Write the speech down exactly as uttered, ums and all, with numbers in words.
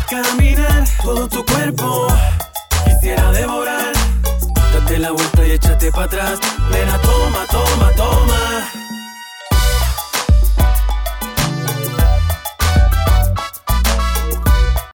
caminar todo tu cuerpo, quisiera devorar. Date la vuelta y échate para atrás. Nena, toma, toma, toma.